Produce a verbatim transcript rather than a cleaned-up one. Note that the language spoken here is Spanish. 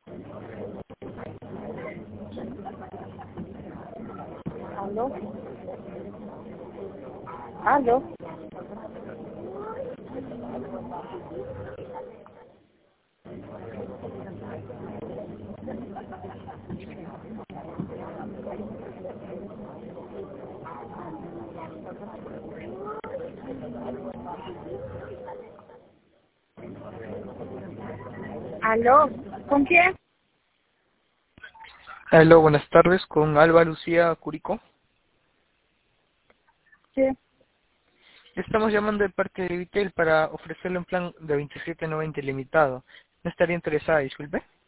¿Aló? ¿Aló? ¿Aló? ¿Con quién? Aló, buenas tardes, con Alba Lucía Curico. Sí. Estamos llamando de parte de Vitel para ofrecerle un plan de veintisiete noventa ilimitado. ¿No estaría interesada, disculpe?